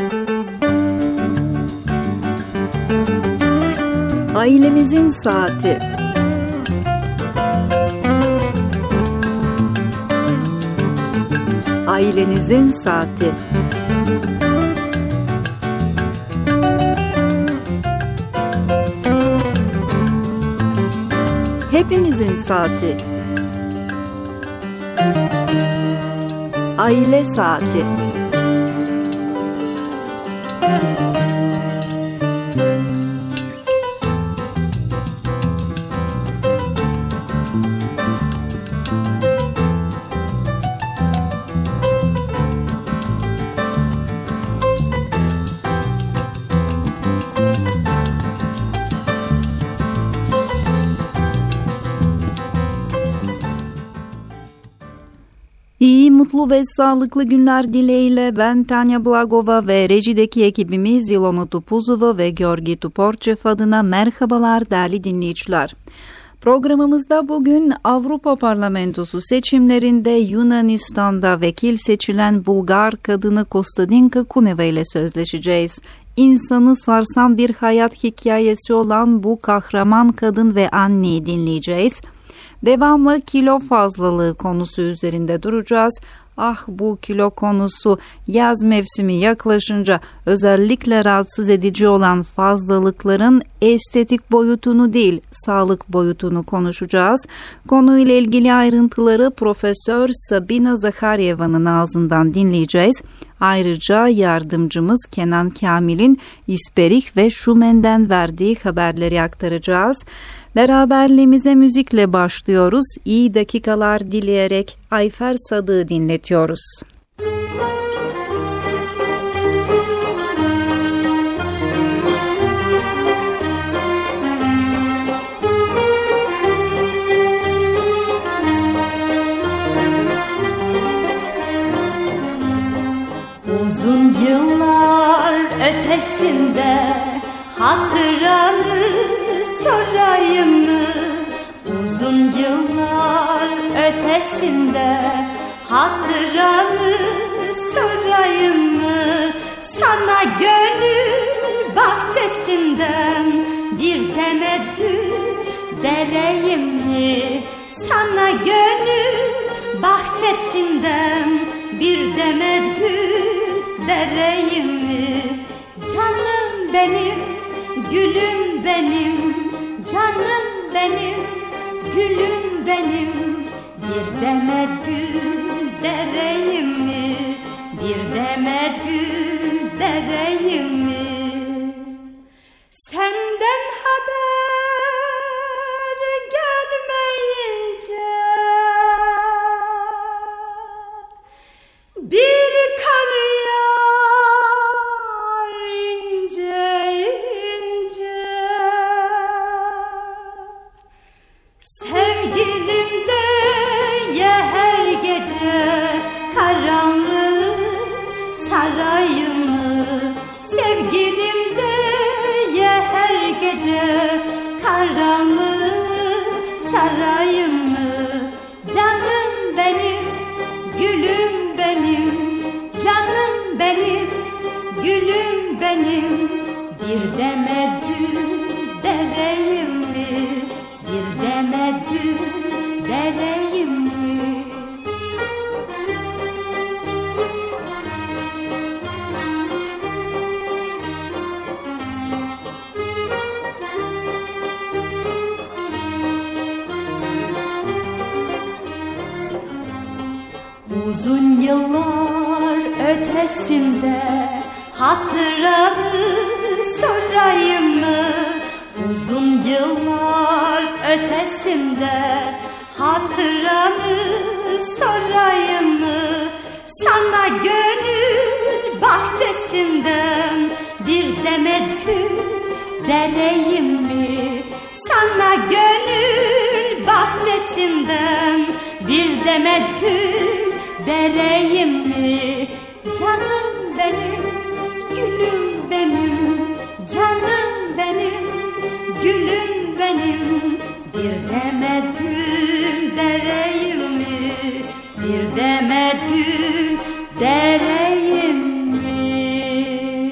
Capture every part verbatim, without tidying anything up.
Ailemizin Saati. Ailenizin Saati. Hepimizin saati. Aile Saati. İyi, mutlu ve sağlıklı günler dileğiyle ben Tanya Blagova ve rejideki ekibimiz Ilona Tupuzova ve Georgi Tuporçev adına merhabalar değerli dinleyiciler. Programımızda bugün Avrupa Parlamentosu seçimlerinde Yunanistan'da vekil seçilen Bulgar kadını Kostadinka Kuneva ile sözleşeceğiz. İnsanı sarsan bir hayat hikayesi olan bu kahraman kadın ve anneyi dinleyeceğiz. Devamlı kilo fazlalığı konusu üzerinde duracağız. Ah, bu kilo konusu yaz mevsimi yaklaşınca özellikle rahatsız edici olan fazlalıkların estetik boyutunu değil, sağlık boyutunu konuşacağız. Konuyla ilgili ayrıntıları Profesör Sabina Zakharyeva'nın ağzından dinleyeceğiz. Ayrıca yardımcımız Kenan Kamil'in İsperih ve Şumen'den verdiği haberleri aktaracağız. Beraberliğimize müzikle başlıyoruz. İyi dakikalar dileyerek Ayfer Sadık'ı dinletiyoruz. Uzun yıllar ötesinde hatıranı sorayım mı? Uzun yıllar ötesinde hatıranı sorayım mı? Sana gönül bahçesinden bir demet gül dereyim mi? Sana gönül bahçesinden bir demet gül dereyim mi? Canım benim, gülüm benim, canım benim, gülüm benim, bir demet gül dereyim mi? Bir demet gül dereyim mi? Senden haber gelmeyince bir kar yağar ince ince. Sevgilim de ye her gece karanlığı sarayımı. Sevgilim de ye her gece karanlığı sarayımı. Canım benim, gülüm benim, canım benim, gülüm benim, bir demet gül dereyim mi? Bir demet gül dereyim mi? Uzun yıllar ötesinde hatıranı sorayım mı? Uzun yıllar ötesinde hatıranı sorayım mı? Sana gönül bahçesinden bir demet gül dereyim mi? Sana gönül bahçesinden bir demet gül dereyim mi? Canım benim, gülüm benim, canım benim, gülüm benim, bir demet gül dereyim mi? Bir demet gül dereyim mi?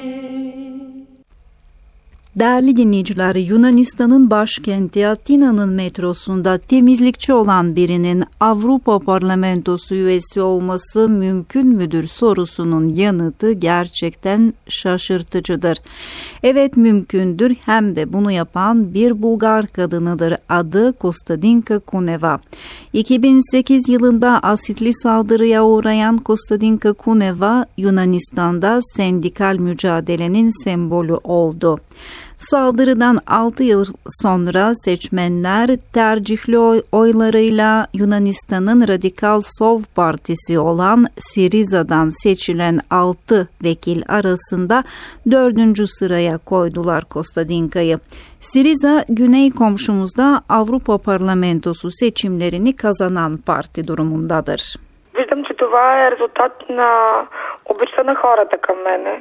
Değerli dinleyiciler, Yunanistan'ın başkenti Atina'nın metrosunda temizlikçi olan birinin Avrupa Parlamentosu üyesi olması mümkün müdür sorusunun yanıtı gerçekten şaşırtıcıdır. Evet, mümkündür, hem de bunu yapan bir Bulgar kadınıdır. Adı Kostadinka Kuneva. iki bin sekiz yılında asitli saldırıya uğrayan Kostadinka Kuneva, Yunanistan'da sendikal mücadelenin sembolü oldu. Saldırıdan altı yıl sonra seçmenler tercihli oy oylarıyla Yunanistan'ın Radikal Sol Partisi olan Siriza'dan seçilen altı vekil arasında dördüncü sıraya koydular Kostadinka'yı. Siriza, güney komşumuzda Avrupa Parlamentosu seçimlerini kazanan parti durumundadır. Виждам, че това е резултат на обичта на хората към мене.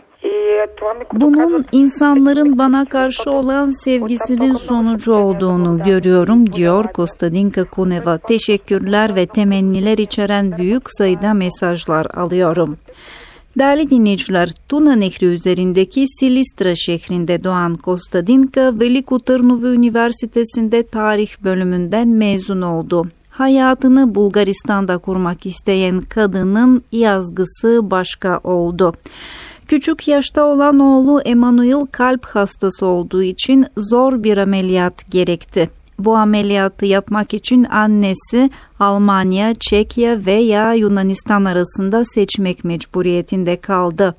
Bunun insanların bana karşı olan sevgisinin sonucu olduğunu görüyorum, diyor Kostadinka Kuneva. Teşekkürler ve temenniler içeren büyük sayıda mesajlar alıyorum. Değerli dinleyiciler, Tuna Nehri üzerindeki Silistra şehrinde doğan Kostadinka, Veliko Tırnovo Üniversitesi'nde tarih bölümünden mezun oldu. Hayatını Bulgaristan'da kurmak isteyen kadının yazgısı başka oldu. Küçük yaşta olan oğlu Emanuel kalp hastası olduğu için zor bir ameliyat gerekti. Bu ameliyatı yapmak için annesi Almanya, Çekya veya Yunanistan arasında seçmek mecburiyetinde kaldı.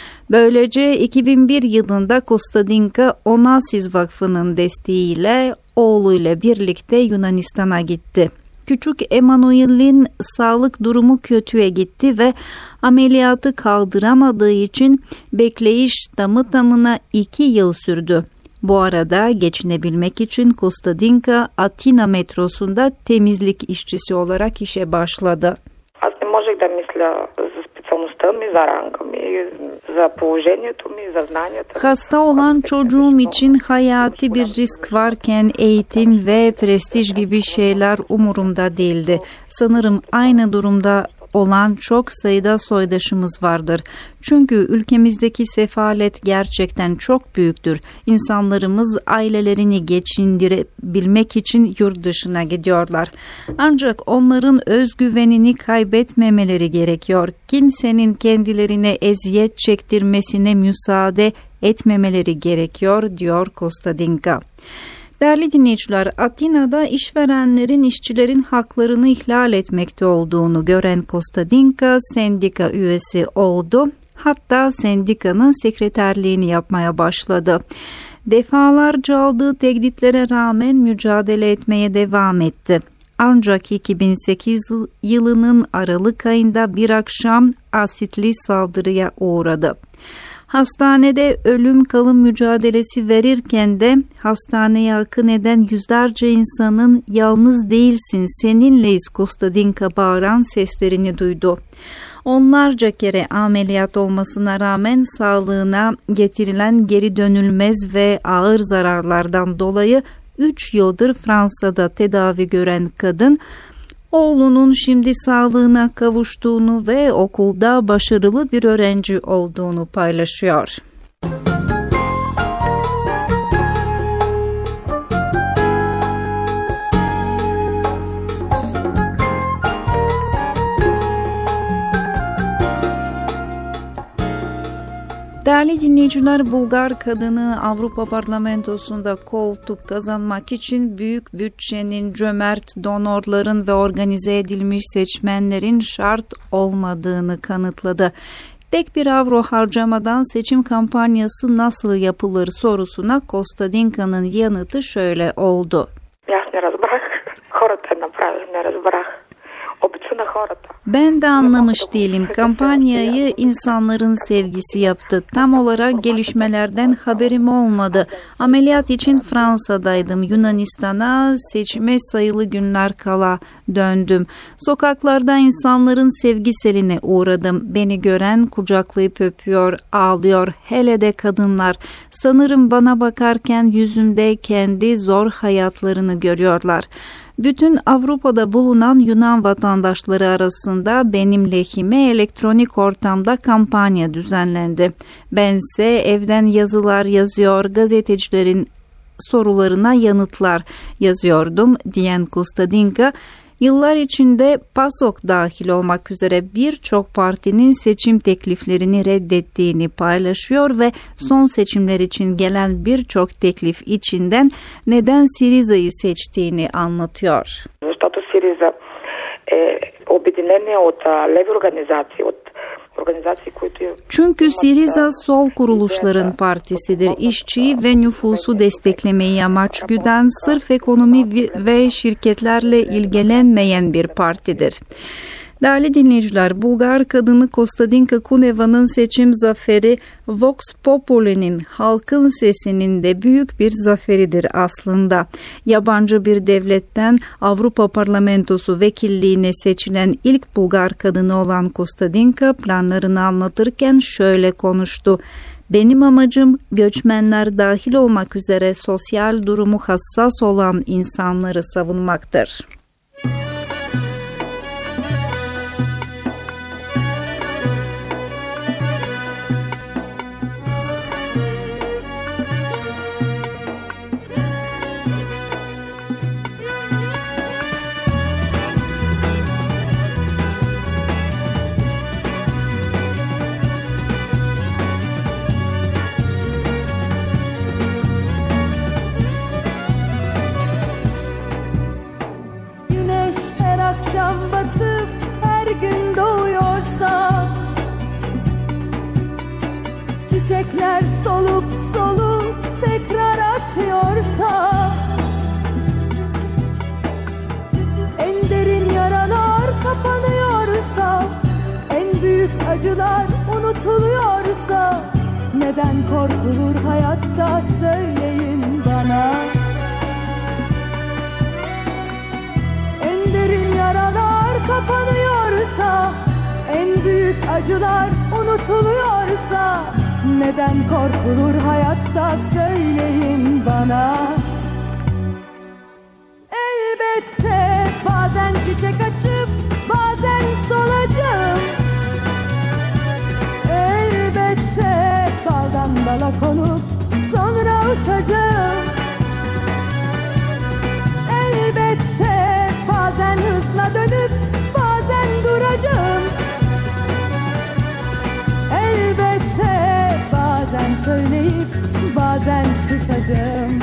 Böylece iki bin bir yılında Kostadinka Onassis Vakfı'nın desteğiyle oğluyla birlikte Yunanistan'a gitti. Küçük Emanuel'in sağlık durumu kötüye gitti ve ameliyatı kaldıramadığı için bekleyiş tamı tamına iki yıl sürdü. Bu arada geçinebilmek için Kostadinka Atina metrosunda temizlik işçisi olarak işe başladı. Аз не можех да мисля за специалността ми, за ранга ми, за положението ми, за знанията. Hasta olan çocuğum için hayati bir risk varken eğitim ve prestij gibi şeyler umurumda değildi. Sanırım aynı durumda olan çok sayıda soydaşımız vardır. Çünkü ülkemizdeki sefalet gerçekten çok büyüktür. İnsanlarımız ailelerini geçindirebilmek için yurt dışına gidiyorlar. Ancak onların özgüvenini kaybetmemeleri gerekiyor. Kimsenin kendilerine eziyet çektirmesine müsaade etmemeleri gerekiyor, diyor Kostadinka. Değerli dinleyiciler, Atina'da işverenlerin işçilerin haklarını ihlal etmekte olduğunu gören Kostadinka sendika üyesi oldu. Hatta sendikanın sekreterliğini yapmaya başladı. Defalarca aldığı tehditlere rağmen mücadele etmeye devam etti. Ancak iki bin sekiz yılının Aralık ayında bir akşam asitli saldırıya uğradı. Hastanede ölüm kalım mücadelesi verirken de hastaneye akın eden yüzlerce insanın "Yalnız değilsin, seninleyiz Kostadinka" bağıran seslerini duydu. Onlarca kere ameliyat olmasına rağmen sağlığına getirilen geri dönülmez ve ağır zararlardan dolayı üç yıldır Fransa'da tedavi gören kadın, oğlunun şimdi sağlığına kavuştuğunu ve okulda başarılı bir öğrenci olduğunu paylaşıyor. Değerli dinleyiciler, Bulgar kadını Avrupa Parlamentosu'nda koltuk kazanmak için büyük bütçenin, cömert donorların ve organize edilmiş seçmenlerin şart olmadığını kanıtladı. Tek bir avro harcamadan seçim kampanyası nasıl yapılır sorusuna Kostadinka'nın yanıtı şöyle oldu. Ben de anlamış değilim. Kampanyayı insanların sevgisi yaptı. Tam olarak gelişmelerden haberim olmadı. Ameliyat için Fransa'daydım. Yunanistan'a seçime sayılı günler kala döndüm. Sokaklarda insanların sevgi seline uğradım. Beni gören kucaklayıp öpüyor, ağlıyor. Hele de kadınlar. Sanırım bana bakarken yüzümde kendi zor hayatlarını görüyorlar. Bütün Avrupa'da bulunan Yunan vatandaşları arasında benim lehime elektronik ortamda kampanya düzenlendi. Bense evden yazılar yazıyor, gazetecilerin sorularına yanıtlar yazıyordum diyen Kostadinka, yıllar içinde PASOK dahil olmak üzere birçok partinin seçim tekliflerini reddettiğini paylaşıyor ve son seçimler için gelen birçok teklif içinden neden Syriza'yı seçtiğini anlatıyor. Защото Syriza е обединение от леви организации, от Çünkü Syriza sol kuruluşların partisidir. İşçi ve nüfusu desteklemeyi amaç güden, sırf ekonomi ve şirketlerle ilgilenmeyen bir partidir. Değerli dinleyiciler, Bulgar kadını Kostadinka Kuneva'nın seçim zaferi Vox Populi'nin, halkın sesinin de büyük bir zaferidir aslında. Yabancı bir devletten Avrupa Parlamentosu vekilliğine seçilen ilk Bulgar kadını olan Kostadinka planlarını anlatırken şöyle konuştu. Benim amacım göçmenler dahil olmak üzere sosyal durumu hassas olan insanları savunmaktır. Akşam batıp her gün doğuyorsa, çiçekler solup solup tekrar açıyorsa, en derin yaralar kapanıyorsa, en büyük acılar unutuluyorsa, neden korkulur hayatta söyleyin bana. Yaralar kapanıyorsa, en büyük acılar unutuluyorsa, neden korkulur hayatta söyleyin bana. Elbette bazen çiçek açıp bazen solacağım. Elbette daldan dala konup sonra uçacağım. Elbette bazen hızla dönüp bazen duracağım. Elbette bazen söyleyip bazen susacağım.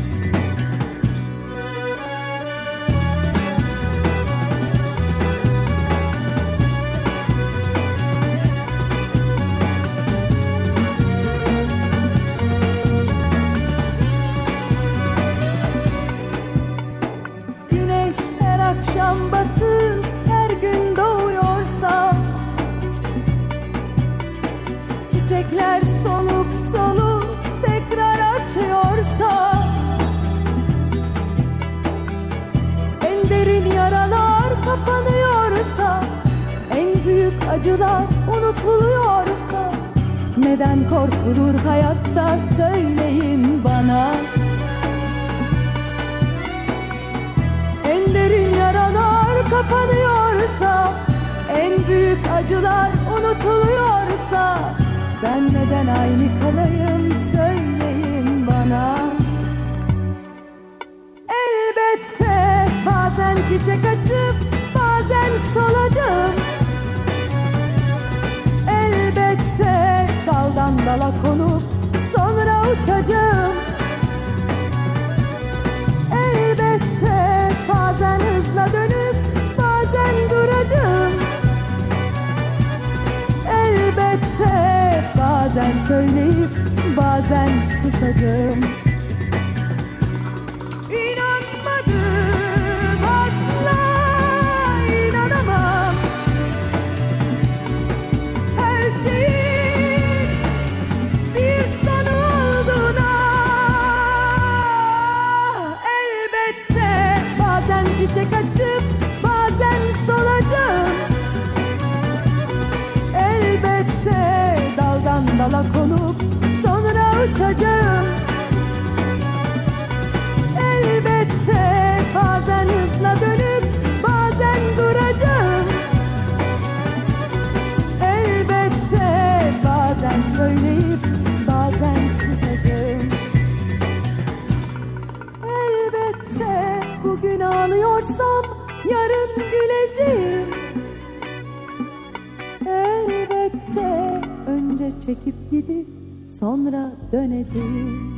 Akşam batıp her gün doğuyorsa, çiçekler solup solup tekrar açıyorsa, en derin yaralar kapanıyorsa, en büyük acılar unutuluyorsa, neden korkulur hayatta söyleyin bana. En derin yaralar kapanıyorsa, en büyük acılar unutuluyorsa, ben neden aynı kalayım söyleyin bana. Elbette bazen çiçek açıp bazen solacağım. Elbette daldan dala konup sonra uçacağım. Elbette bazen hızla dönüp bazen duracağım. Elbette bazen söyleyip bazen susacağım. İnanmadım, asla inanamam. Her şeyin bir sonu olduğuna. Elbette bazen çiçek açıp bazen solacağım. Elbette daldan dala konup sonra uçacağım. gidip sonra dönedim.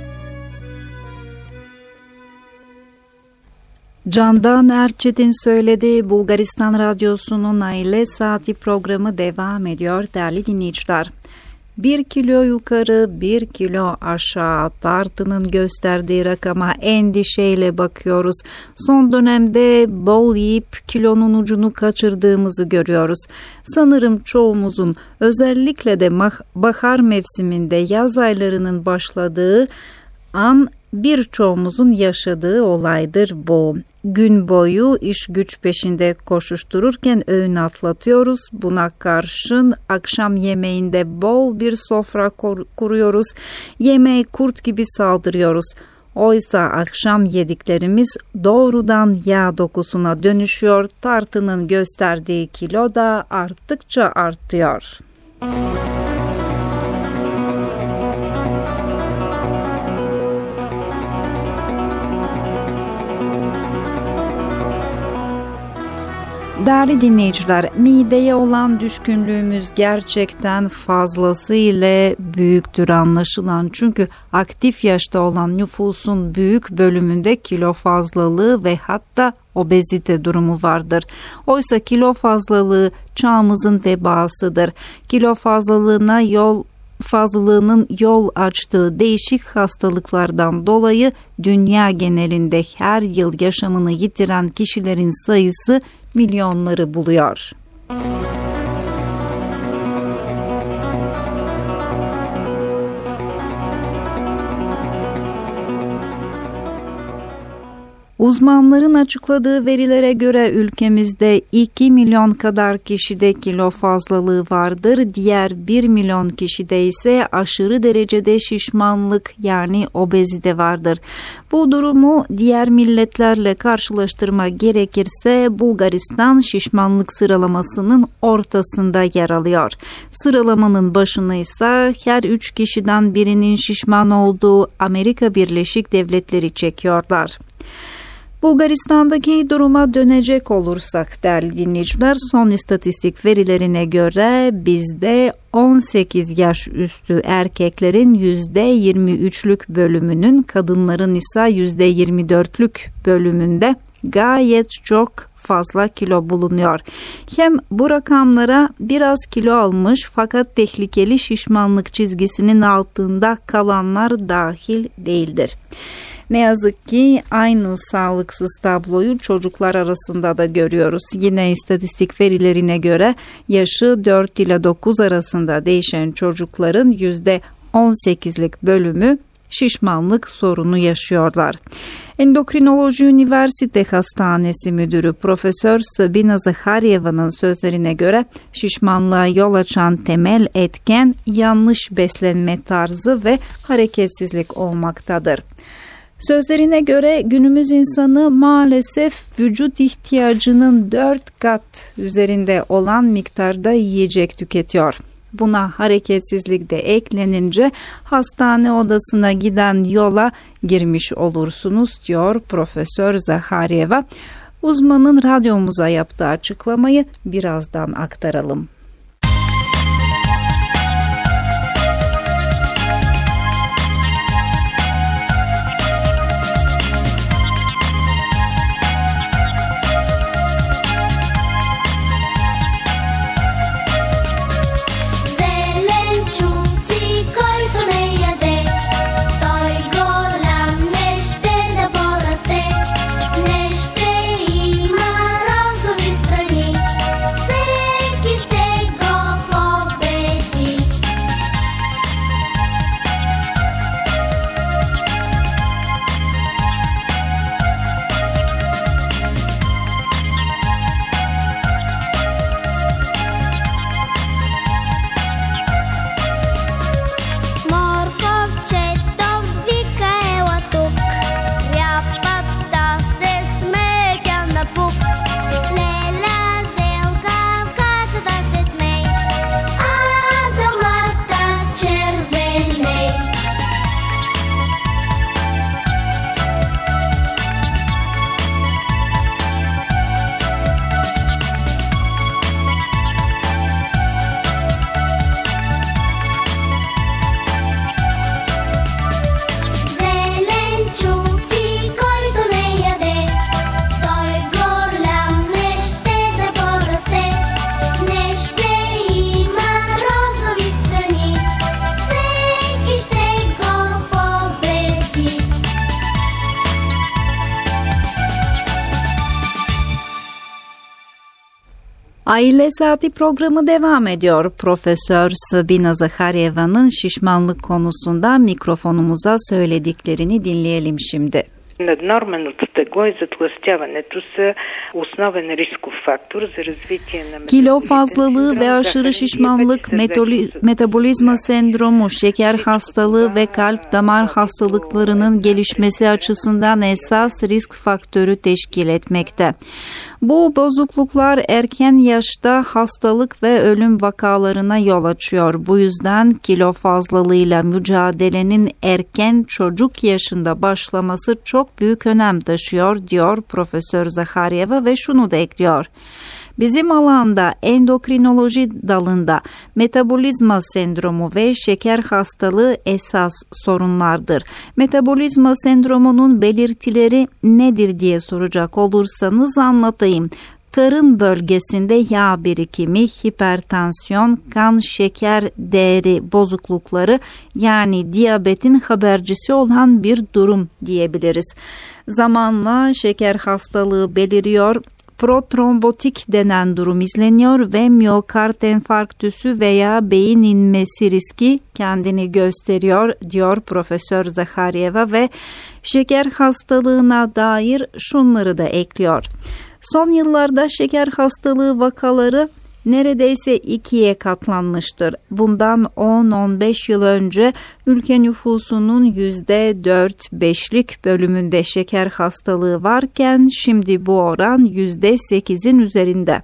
Candan Erçetin söyledi. Bulgaristan Radyosu'nun Aile Saati programı devam ediyor değerli dinleyiciler. Bir kilo yukarı, bir kilo aşağı tartının gösterdiği rakama endişeyle bakıyoruz. Son dönemde bol yiyip kilonun ucunu kaçırdığımızı görüyoruz. Sanırım çoğumuzun özellikle de bahar mevsiminde yaz aylarının başladığı an birçoğumuzun yaşadığı olaydır bu. Gün boyu iş güç peşinde koşuştururken öğün atlatıyoruz. Buna karşın akşam yemeğinde bol bir sofra kur- kuruyoruz. Yemeğe kurt gibi saldırıyoruz. Oysa akşam yediklerimiz doğrudan yağ dokusuna dönüşüyor. Tartının gösterdiği kilo da arttıkça artıyor. Değerli dinleyiciler, mideye olan düşkünlüğümüz gerçekten fazlasıyla büyüktür anlaşılan. Çünkü aktif yaşta olan nüfusun büyük bölümünde kilo fazlalığı ve hatta obezite durumu vardır. Oysa kilo fazlalığı çağımızın vebasıdır. Kilo fazlalığına yol fazlalığının yol açtığı değişik hastalıklardan dolayı dünya genelinde her yıl yaşamını yitiren kişilerin sayısı milyonları buluyor. Uzmanların açıkladığı verilere göre ülkemizde iki milyon kadar kişide kilo fazlalığı vardır. Diğer bir milyon kişide ise aşırı derecede şişmanlık yani obezite vardır. Bu durumu diğer milletlerle karşılaştırma gerekirse Bulgaristan şişmanlık sıralamasının ortasında yer alıyor. Sıralamanın başını ise her üç kişiden birinin şişman olduğu Amerika Birleşik Devletleri çekiyorlar. Bulgaristan'daki duruma dönecek olursak değerli dinleyiciler, son istatistik verilerine göre bizde on sekiz yaş üstü erkeklerin yüzde yirmi üçlük bölümünün, kadınların ise yüzde yirmi dörtlük bölümünde gayet çok fazla kilo bulunuyor. Hem bu rakamlara biraz kilo almış fakat tehlikeli şişmanlık çizgisinin altında kalanlar dahil değildir. Ne yazık ki aynı sağlıksız tabloyu çocuklar arasında da görüyoruz. Yine istatistik verilerine göre yaşı dört ile dokuz arasında değişen çocukların yüzde on sekizlik bölümü şişmanlık sorunu yaşıyorlar. Endokrinoloji Üniversite Hastanesi Müdürü Profesör Sabina Zaharyeva'nın sözlerine göre şişmanlığa yol açan temel etken yanlış beslenme tarzı ve hareketsizlik olmaktadır. Sözlerine göre günümüz insanı maalesef vücut ihtiyacının dört kat üzerinde olan miktarda yiyecek tüketiyor. Buna hareketsizlik de eklenince hastane odasına giden yola girmiş olursunuz diyor Profesör Zaharyeva. Uzmanın radyomuza yaptığı açıklamayı birazdan aktaralım. Stay Aile Saati programı devam ediyor. Profesör Sabina Zaharyeva'nın şişmanlık konusunda mikrofonumuza söylediklerini dinleyelim şimdi. Наднорменото тегло и затлъстяването са основен рисков фактор за развитие на Kilo fazlalığı ve aşırı şişmanlık, metabolizma sendromu, şeker hastalığı ve kalp damar hastalıklarının gelişmesi açısından esas risk faktörü teşkil etmekte. Bu bozukluklar erken yaşta hastalık ve ölüm vakalarına yol açıyor. Bu yüzden kilo fazlalığıyla mücadelenin erken çocuk yaşında başlaması çok büyük önem taşıyor, diyor Profesör Zaharyeva ve şunu da ekliyor. Bizim alanda endokrinoloji dalında metabolizma sendromu ve şeker hastalığı esas sorunlardır. Metabolizma sendromunun belirtileri nedir diye soracak olursanız anlatayım. Karın bölgesinde yağ birikimi, hipertansiyon, kan şeker değeri bozuklukları yani diyabetin habercisi olan bir durum diyebiliriz. Zamanla şeker hastalığı beliriyor, protrombotik denen durum izleniyor ve miyokard enfarktüsü veya beyin inmesi riski kendini gösteriyor, diyor Profesör Zaharyeva ve şeker hastalığına dair şunları da ekliyor. Son yıllarda şeker hastalığı vakaları neredeyse ikiye katlanmıştır. Bundan on on beş yıl önce ülke nüfusunun yüzde dört beşlik bölümünde şeker hastalığı varken şimdi bu oran yüzde sekizin üzerinde.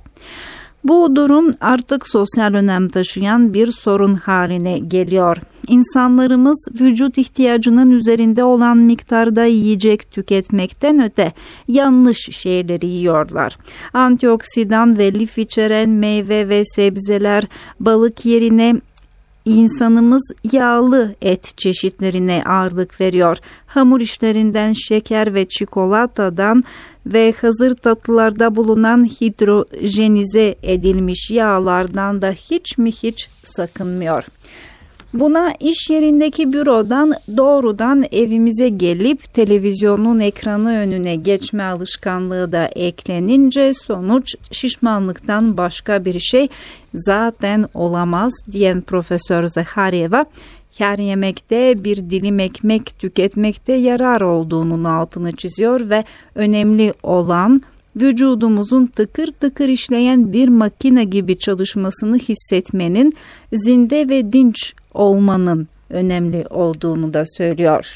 Bu durum artık sosyal önem taşıyan bir sorun haline geliyor. İnsanlarımız vücut ihtiyacının üzerinde olan miktarda yiyecek tüketmekten öte yanlış şeyleri yiyorlar. Antioksidan ve lif içeren meyve ve sebzeler, balık yerine İnsanımız yağlı et çeşitlerine ağırlık veriyor. Hamur işlerinden şeker ve çikolatadan ve hazır tatlılarda bulunan hidrojenize edilmiş yağlardan da hiç mi hiç sakınmıyor. Buna iş yerindeki bürodan doğrudan evimize gelip televizyonun ekranı önüne geçme alışkanlığı da eklenince sonuç şişmanlıktan başka bir şey zaten olamaz diyen Profesör Zaharyeva, her yemekte bir dilim ekmek tüketmekte yarar olduğunun altını çiziyor ve önemli olan vücudumuzun tıkır tıkır işleyen bir makine gibi çalışmasını hissetmenin, zinde ve dinç olmanın önemli olduğunu da söylüyor.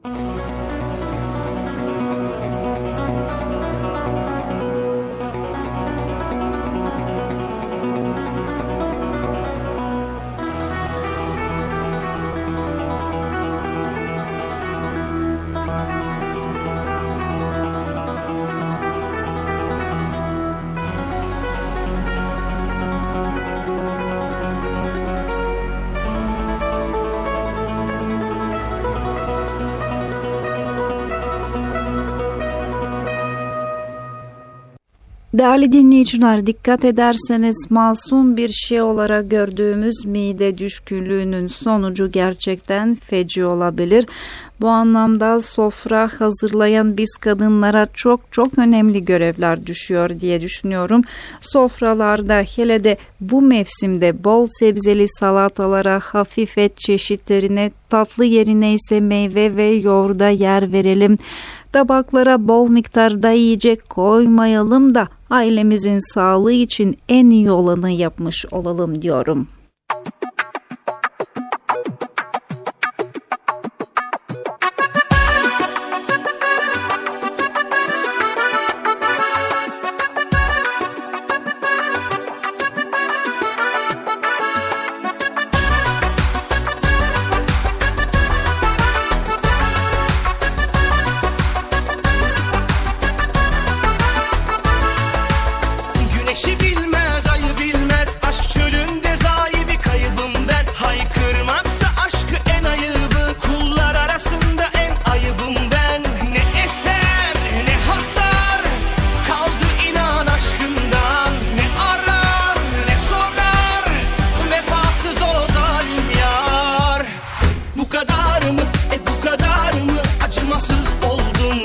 Değerli dinleyiciler, dikkat ederseniz masum bir şey olarak gördüğümüz mide düşkünlüğünün sonucu gerçekten feci olabilir. Bu anlamda sofra hazırlayan biz kadınlara çok çok önemli görevler düşüyor diye düşünüyorum. Sofralarda hele de bu mevsimde bol sebzeli salatalara, hafif et çeşitlerine, tatlı yerine ise meyve ve yoğurda yer verelim. Tabaklara bol miktarda yiyecek koymayalım da ailemizin sağlığı için en iyi olanı yapmış olalım diyorum.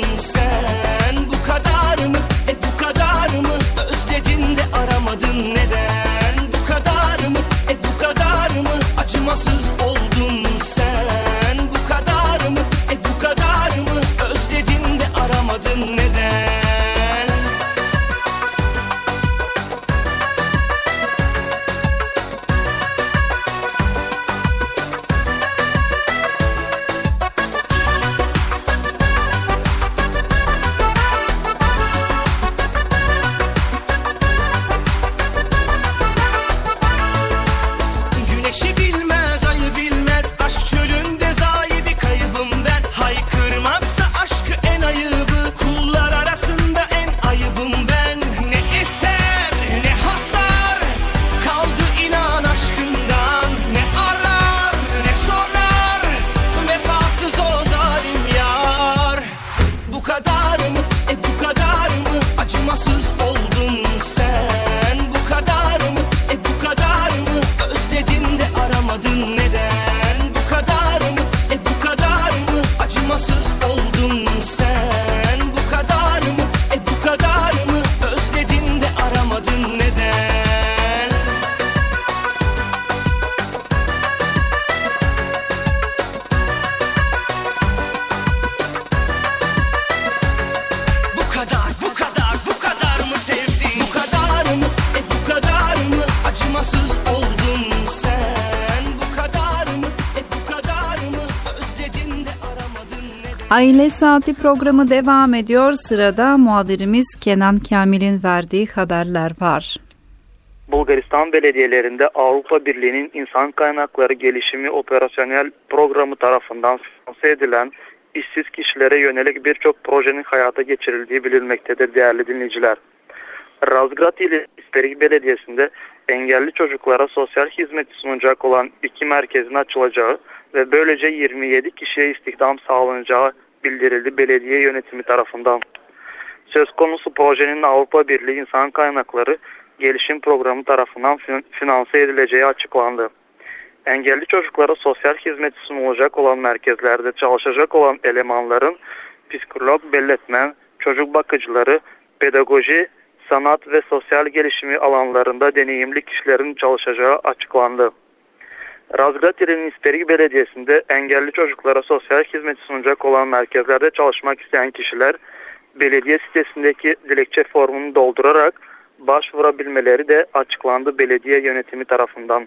Neden? Aile Saati programı devam ediyor. Sırada muhabirimiz Kenan Kamil'in verdiği haberler var. Bulgaristan belediyelerinde Avrupa Birliği'nin İnsan Kaynakları Gelişimi Operasyonel Programı tarafından finanse edilen işsiz kişilere yönelik birçok projenin hayata geçirildiği bilinmektedir değerli dinleyiciler. Razgrad ili İsterik Belediyesi'nde engelli çocuklara sosyal hizmet sunacak olan iki merkezin açılacağı ve böylece yirmi yedi kişiye istihdam sağlanacağı bildirildi belediye yönetimi tarafından. Söz konusu projenin Avrupa Birliği İnsan Kaynakları Gelişim Programı tarafından finanse edileceği açıklandı. Engelli çocuklara sosyal hizmet sunulacak olan merkezlerde çalışacak olan elemanların psikolog, belletmen, çocuk bakıcıları, pedagoji, sanat ve sosyal gelişimi alanlarında deneyimli kişilerin çalışacağı açıklandı. Razgrad ilinin İsterik Belediyesi'nde engelli çocuklara sosyal hizmet sunacak olan merkezlerde çalışmak isteyen kişiler belediye sitesindeki dilekçe formunu doldurarak başvurabilmeleri de açıklandı belediye yönetimi tarafından.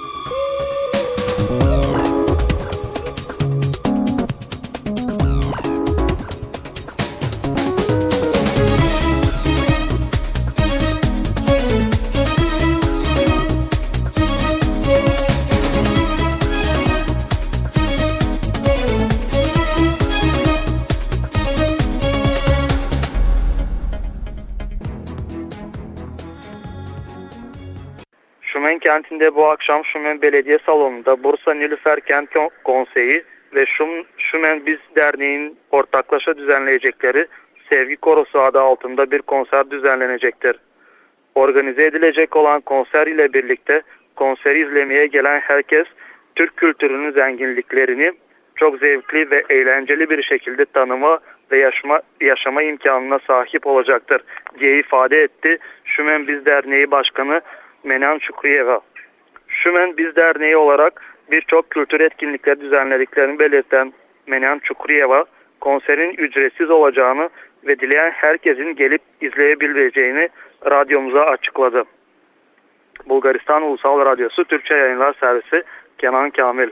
Şumen kentinde bu akşam Şumen Belediye Salonu'nda Bursa Nilüfer Kent Konseyi ve Şum, Şumen Biz Derneği'nin ortaklaşa düzenleyecekleri Sevgi Korosu adı altında bir konser düzenlenecektir. Organize edilecek olan konser ile birlikte konseri izlemeye gelen herkes Türk kültürünün zenginliklerini çok zevkli ve eğlenceli bir şekilde tanıma ve yaşama, yaşama imkanına sahip olacaktır diye ifade etti Şumen Biz Derneği Başkanı Menan Çukriyeva. Şumen Biz Derneği olarak birçok kültür etkinlikleri düzenlediklerini belirten Menan Çukriyeva, konserin ücretsiz olacağını ve dileyen herkesin gelip izleyebileceğini radyomuza açıkladı. Bulgaristan Ulusal Radyosu Türkçe Yayınlar Servisi Kenan Kamil.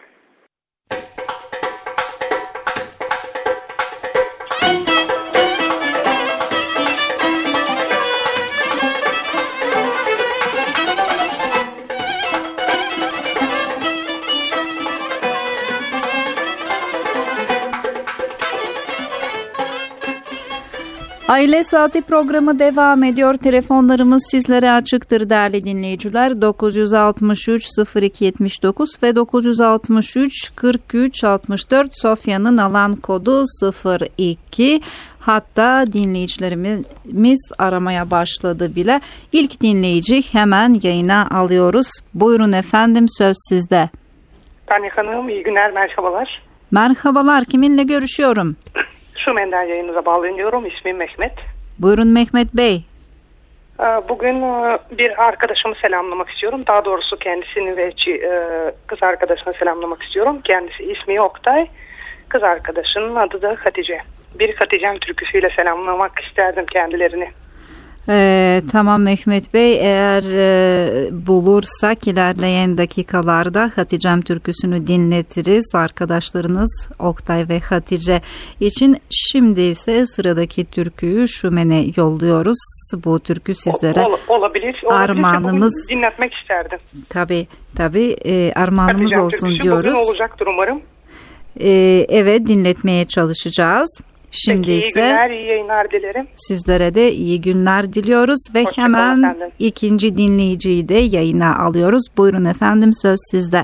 Aile Saati programı devam ediyor. Telefonlarımız sizlere açıktır değerli dinleyiciler. dokuz altı üç sıfır iki yetmiş dokuz ve dokuz altı üç kırk üç altmış dört Sofya'nın alan kodu sıfır iki. Hatta dinleyicilerimiz aramaya başladı bile. İlk dinleyici hemen yayına alıyoruz. Buyurun efendim, söz sizde. Tanya Hanım, iyi günler, merhabalar. Merhabalar, kiminle görüşüyorum? Şumen'den yayınıza bağlanıyorum. İsmim Mehmet. Buyurun Mehmet Bey. Bugün bir arkadaşımı selamlamak istiyorum. Daha doğrusu kendisini ve kız arkadaşını selamlamak istiyorum. Kendisi ismi Oktay. Kız arkadaşının adı da Hatice. Bir Hatice'm türküsüyle selamlamak isterdim kendilerini. Ee, tamam Mehmet Bey, eğer e, bulursak ilerleyen dakikalarda Hatice'm türküsünü dinletiriz arkadaşlarınız Oktay ve Hatice için. Şimdi ise sıradaki türküyü Şumen'e yolluyoruz. Bu türkü sizlere Ol, olabilir. armağanımız. Dinletmek isterdim. Tabii tabii e, armağanımız Hatice'm olsun türküsü diyoruz. Bugün olacaktır umarım. E, evet, dinletmeye çalışacağız. Şimdi Peki, iyi ise günler, iyi yayınlar dilerim. Sizlere de iyi günler diliyoruz ve Hoşça hemen efendim. ikinci dinleyiciyi de yayına alıyoruz. Buyurun efendim, söz sizde.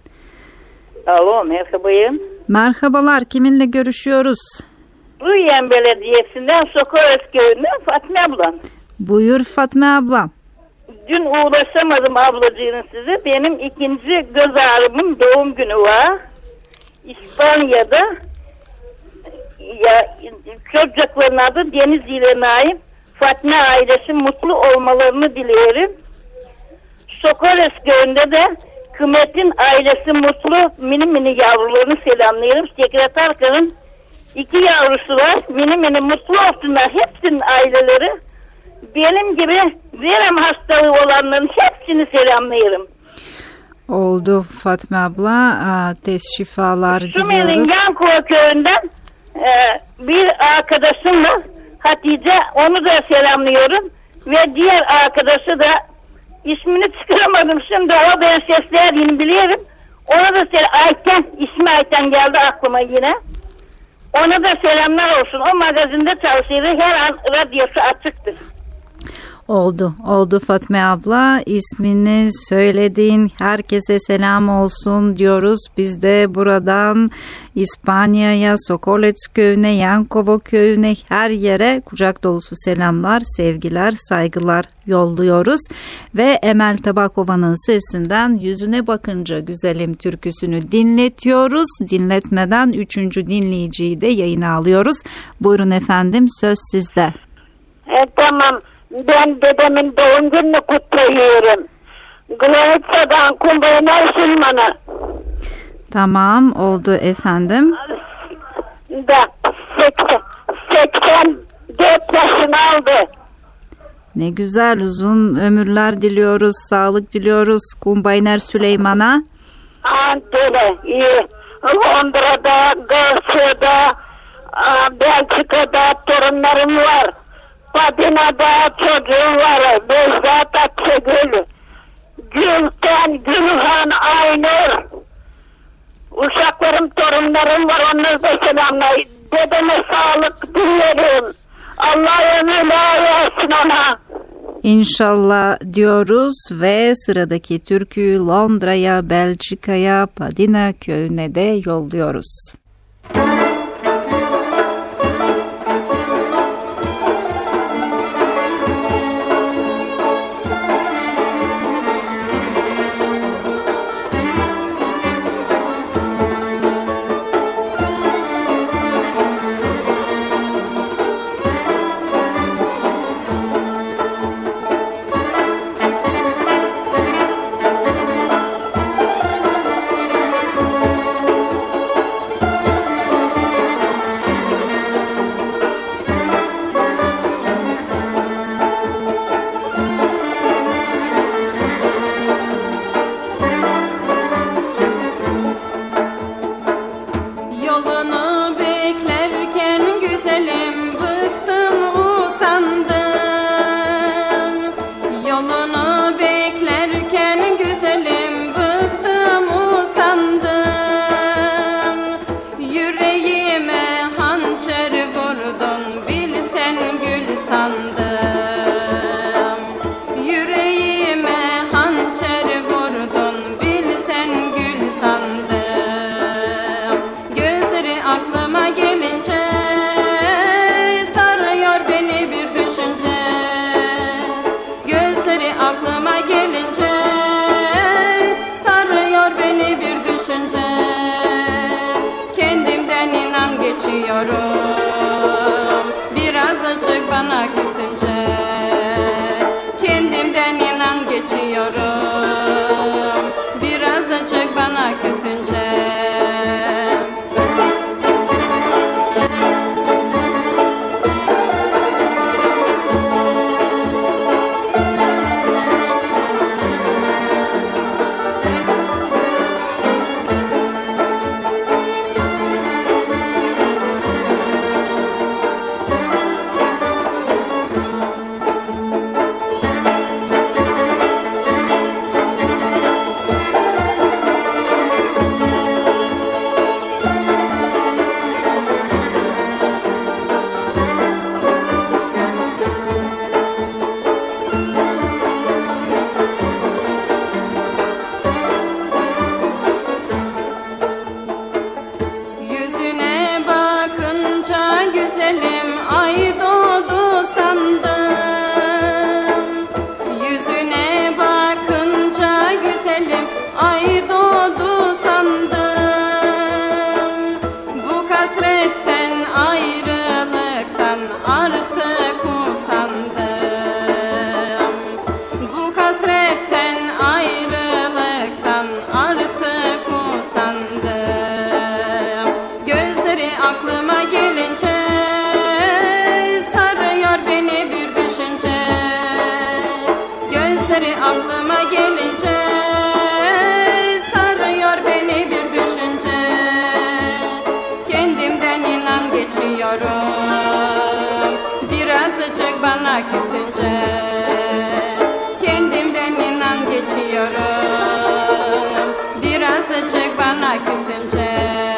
Alo, merhabayım. Merhabalar, kiminle görüşüyoruz? Ruyen Belediyesi'nden Sokoros Köyü'nden Fatma ablam. Buyur Fatma ablam. Dün uğraşamadım ablacığım size. Benim ikinci göz ağrımın doğum günü var. İspanya'da. Ya, çocukların adı Deniz ile Naim. Fatma ailesi mutlu olmalarını dilerim. Sokoros Köyü'nde de Kıymet'in ailesi mutlu, mini mini yavrularını selamlıyorum. Sekreter Karın iki yavrusu var. Mini mini mutlu olsunlar. Hepsinin aileleri. Benim gibi verem hastalığı olanların hepsini selamlıyorum. Oldu Fatma abla. Tez şifalar diliyoruz. Şumen'in Yankova Köyü'nden Ee, bir arkadaşım var, Hatice, onu da selamlıyorum. Ve diğer arkadaşı da ismini çıkaramadım şimdi ama ben seslerini biliyorum. Ona da selam, Ayten, ismi Ayten geldi aklıma yine. Ona da selamlar olsun. O magazinde çalışıyor, her an radyosu açıktır. Oldu, oldu Fatma abla. İsmini söylediğin herkese selam olsun diyoruz. Biz de buradan İspanya'ya, Sokolec köyüne, Yankovo köyüne, her yere kucak dolusu selamlar, sevgiler, saygılar yolluyoruz. Ve Emel Tabakova'nın sesinden Yüzüne Bakınca Güzelim türküsünü dinletiyoruz. Dinletmeden üçüncü dinleyiciyi de yayına alıyoruz. Buyurun efendim, söz sizde. E, tamam. Ben dedemin doğum gününü kutluyorum. Gloritsa'dan Kumbayner Sülman'a. Tamam, oldu efendim. Da seksen, seksen dört yaşını aldı. Ne güzel, uzun ömürler diliyoruz, sağlık diliyoruz Kumbayner Süleyman'a. Antalya, iyi. Londra'da, Galatasaray'da, Belçika'da torunlarım var. Padina'da çocuğum var. Bezdat Akçegül, Gülten, Gülhan, Aynur. Uşaklarım, torunlarım var. Onları da selamlayın. Dedeme sağlık diliyorum. Allah ömürler versin ona. İnşallah diyoruz ve sıradaki türküyü Londra'ya, Belçika'ya, Padina köyüne de yolluyoruz. Aklıma gelince bana küsünce, kendimden inan geçiyorum, birazcık bana küsünce.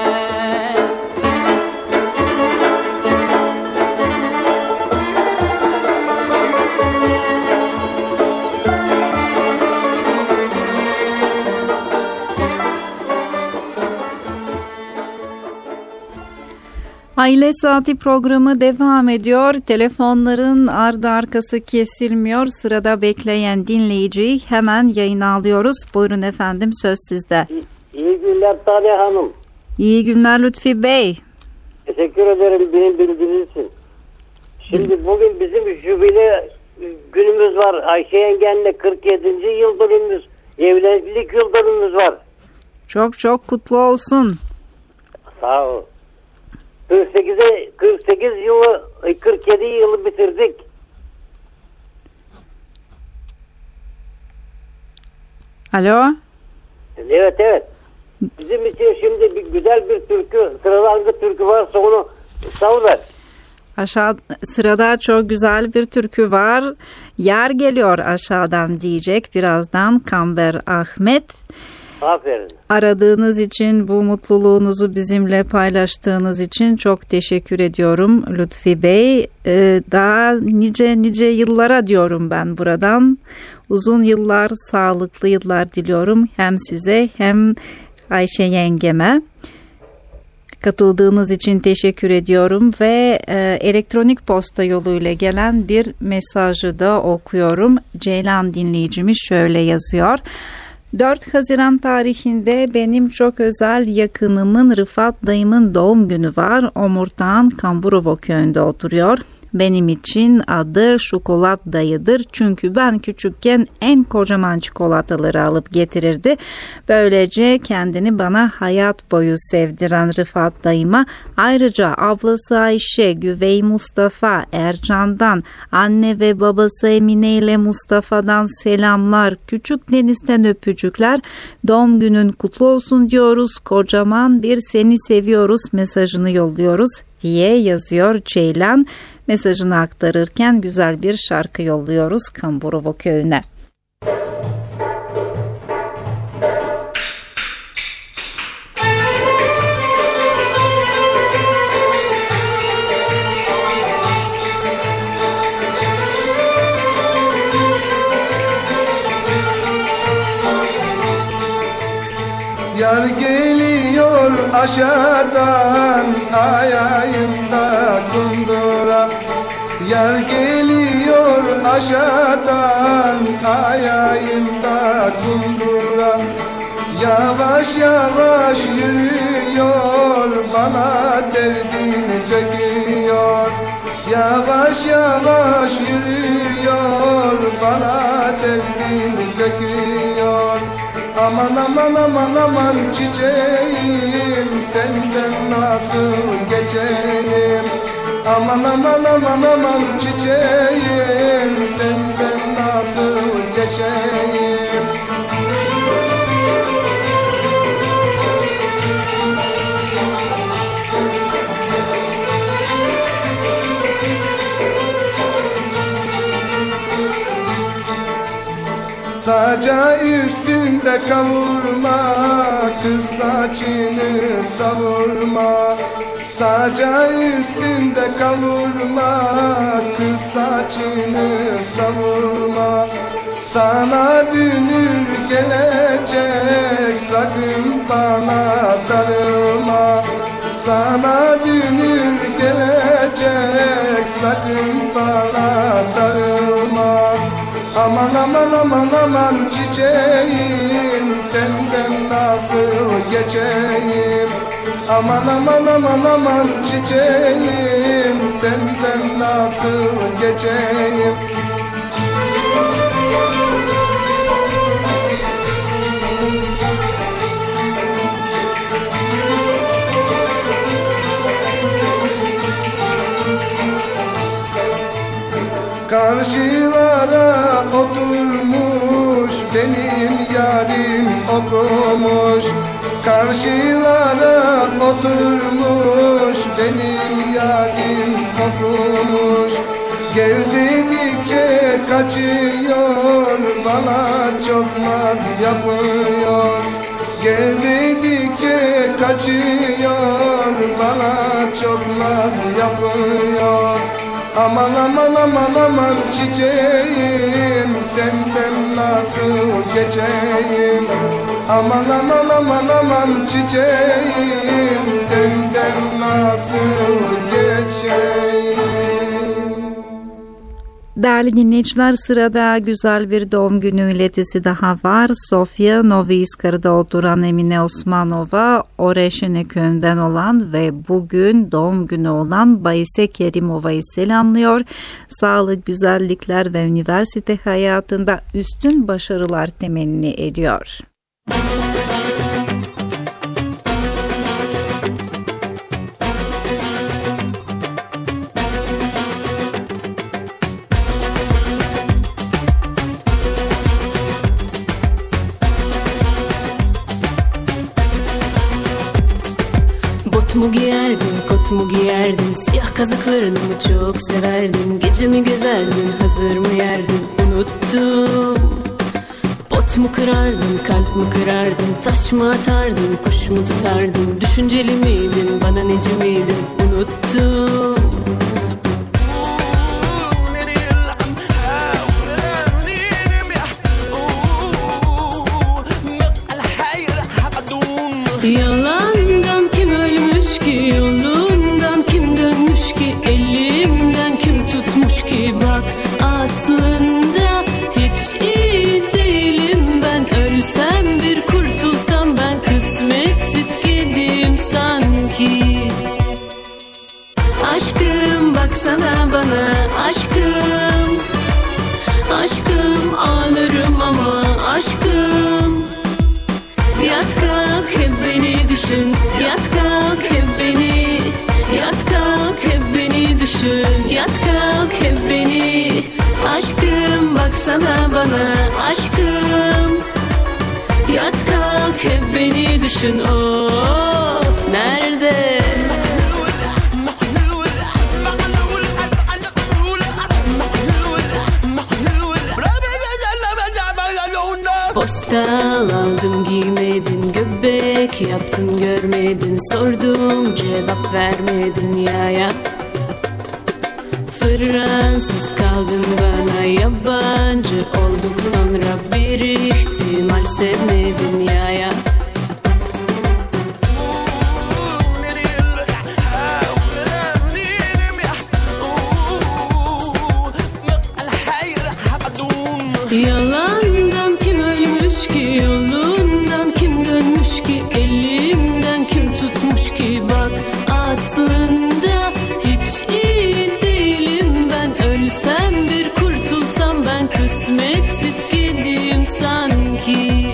Aile Saati programı devam ediyor. Telefonların ardı arkası kesilmiyor. Sırada bekleyen dinleyiciyi hemen yayına alıyoruz. Buyurun efendim, söz sizde. İyi, iyi günler Tanya Hanım. İyi günler Lütfi Bey. Teşekkür ederim benim bildiğiniz için. Şimdi bugün bizim jübile günümüz var. Ayşe yengenle kırk yedinci yıl dönümümüz, evlilik yıl dönümümüz var. Çok çok kutlu olsun. Sağ ol. kırk sekize kırk sekiz yılı kırk yedi yılı bitirdik. Alo. Evet evet. Bizim için şimdi bir güzel bir türkü, sıradan türkü varsa onu salıver. Aşağı sırada çok güzel bir türkü var. Yer geliyor aşağıdan diyecek birazdan Kamber Ahmet. Aferin. Aradığınız için, bu mutluluğunuzu bizimle paylaştığınız için çok teşekkür ediyorum Lütfi Bey. Ee, daha nice nice yıllara diyorum ben buradan. Uzun yıllar, sağlıklı yıllar diliyorum hem size hem Ayşe yengeme. Katıldığınız için teşekkür ediyorum ve e, elektronik posta yoluyla gelen bir mesajı da okuyorum. Ceylan dinleyicimiz şöyle yazıyor. dört Haziran tarihinde benim çok özel yakınımın Rıfat dayımın doğum günü var. Omurtağan Kamburovo köyünde oturuyor. Benim için adı Şokolat dayıdır. Çünkü ben küçükken en kocaman çikolataları alıp getirirdi. Böylece kendini bana hayat boyu sevdiren Rıfat dayıma, ayrıca ablası Ayşe, Güvey Mustafa, Ercan'dan, anne ve babası Emine ile Mustafa'dan selamlar, küçük Deniz'ten öpücükler, doğum günün kutlu olsun diyoruz, kocaman bir seni seviyoruz mesajını yolluyoruz diye yazıyor Ceylan. Mesajını aktarırken güzel bir şarkı yolluyoruz Kamburovo köyüne. Yar geliyor aşağıdan ayağında kundura. Yar geliyor aşağıdan ayağında kundura. Yavaş yavaş yürüyor, bana derdini döküyor. Yavaş yavaş yürüyor, bana derdini döküyor. Aman aman aman aman çiçeğim, senden nasıl geçeyim? Aman aman aman aman çiçeğim, senden nasıl geçeyim? Saca üstünde kavurma, kız saçını savurma. Saca üstünde kavurma, kız saçını savurma. Sana dünür gelecek, sakın bana darılma. Sana dünür gelecek, sakın bana darılma. Aman aman aman aman çiçeğim, senden nasıl geçeyim? Aman aman aman aman çiçeğim, senden nasıl geçeyim? Karşılara oturmuş, benim yarim okumuş. Karşılara oturmuş, benim yarim okumuş. Gel dedi acıyor, bana çok naz yapıyor. Gel dedikçe kaçıyor, bana çok naz yapıyor. Aman aman aman aman çiçeğim, senden nasıl geçeyim? Aman aman aman aman çiçeğim, senden nasıl geçeyim? Değerli dinleyiciler, sırada güzel bir doğum günü iletisi daha var. Sofya Novi İskar'da oturan Emine Osmanova, Oreşene köyünden olan ve bugün doğum günü olan Bayise Kerimova'yı selamlıyor. Sağlık, güzellikler ve üniversite hayatında üstün başarılar temenni ediyor. Kot mu giyerdin, kot mu giyerdin, siyah kazaklarını mı çok severdin? Gece mi gezerdin, hazır mı yerdin? Unuttum. Pot mu kırardın, kalp mi kırardın, taş mı atardın, kuş mu tutardın? Düşünceli miydin, bana neci miydin? Unuttum. Yalandan kim ölmüş ki, yolundan kim dönmüş ki, elimden kim tutmuş ki? Bak aslında hiç iyi değilim ben, ölsem bir kurtulsam ben, kısmetsiz kediyim sanki. Aşkım baksana bana, aşkım, aşkım ağlarım ama aşkım. Yat kalk hep beni düşün, yat kalk hep beni, yat kalk hep beni düşün, yat kalk hep beni. Aşkım baksana bana, aşkım, yat kalk hep beni düşün. Oh, nerede? Postal aldım giymedin, göbek yaptım görmedin, sordum cevap vermedin ya ya. Fransız kaldın bana, yabancı olduk sonra, bir ihtimal sevmedin ya ya. Yalandan kim ölmüş ki, yolundan kim dönmüş ki, elimden kim tutmuş ki? Bak aslında hiç iyi değilim ben, ölsem bir kurtulsam ben, kısmetsiz kediyim sanki.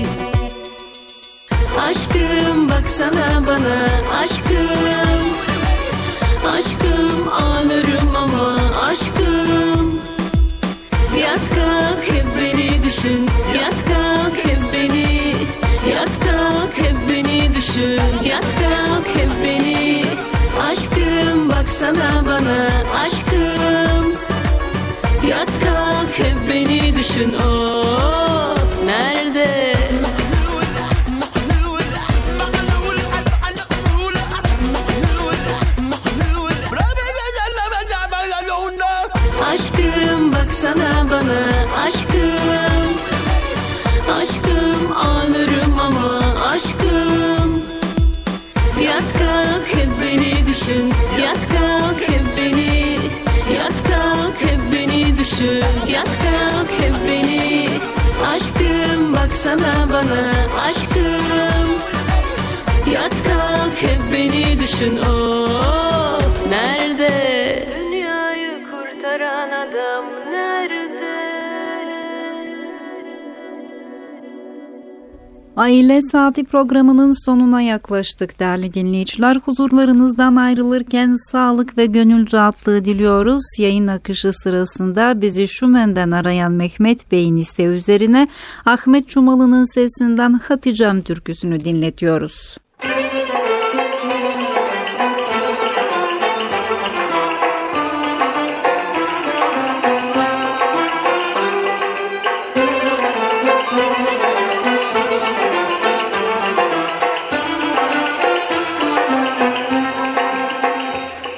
Aşkım baksana bana, aşkım, aşkım ağlarım ama aşkım. Yat kalk hep beni düşün, yat kalk hep beni, yat kalk hep beni düşün, yat kalk hep beni. Aşkım baksana bana, aşkım, yat kalk hep beni düşün. Oh, nerede? Aşkım baksana bana, aşkım, aşkım ağlarım ama aşkım. Yat kalk hep beni düşün, yat kalk hep beni, yat kalk hep beni düşün, yat kalk hep beni. Aşkım baksana bana, aşkım, yat kalk hep beni düşün. Oh, nerede? Dünyayı kurtaran adam nerede? Aile Saati programının sonuna yaklaştık değerli dinleyiciler. Huzurlarınızdan ayrılırken sağlık ve gönül rahatlığı diliyoruz. Yayın akışı sırasında bizi Şumen'den arayan Mehmet Bey'in isteği üzerine Ahmet Çumalı'nın sesinden Hatice'm türküsünü dinletiyoruz.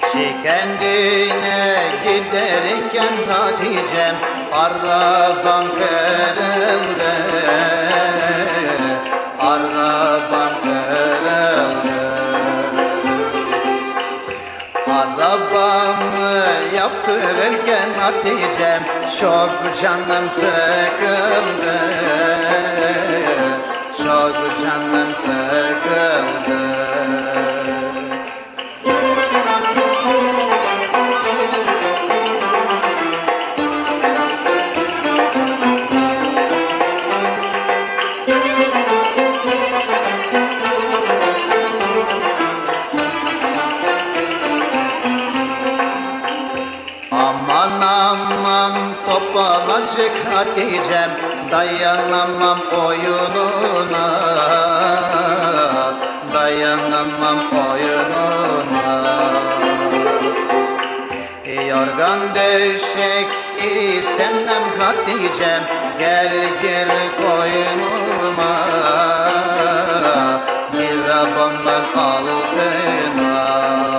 Kendine giderken Hatice'm arabam kırıldı, arabam kırıldı. Arabamı yaptırırken Hatice'm çok canım sıkıldı, çok canım sıkıldı. Topalacık Hatice'm dayanamam oyununa, dayanamam oyununa. Yorgan döşek istemem Hatice'm, gel gel koynuma, bir abamdan altına.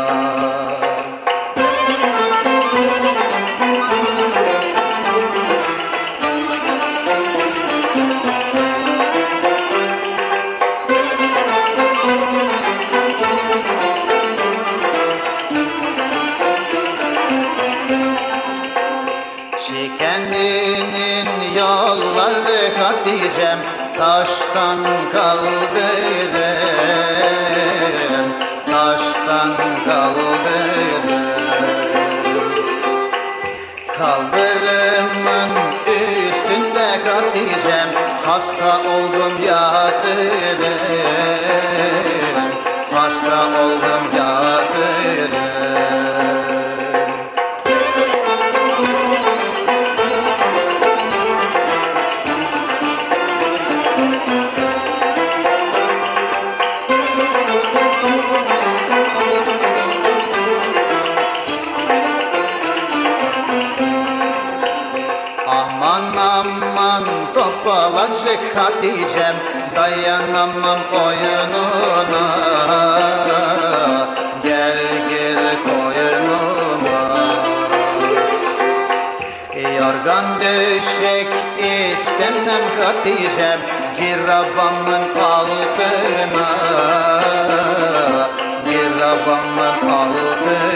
Kendinin yolları Hatice'm taştan kaldırdım, taştan kaldırdım. Kaldırımın üstünde Hatice'm hasta oldum yatırım, hasta oldum yatırım. Topalacık Hatice'm dayanamam oyununa, gel gel koynuma. Yorgan döşek istemem Hatice'm, gir abamın altına, gir abamın altına.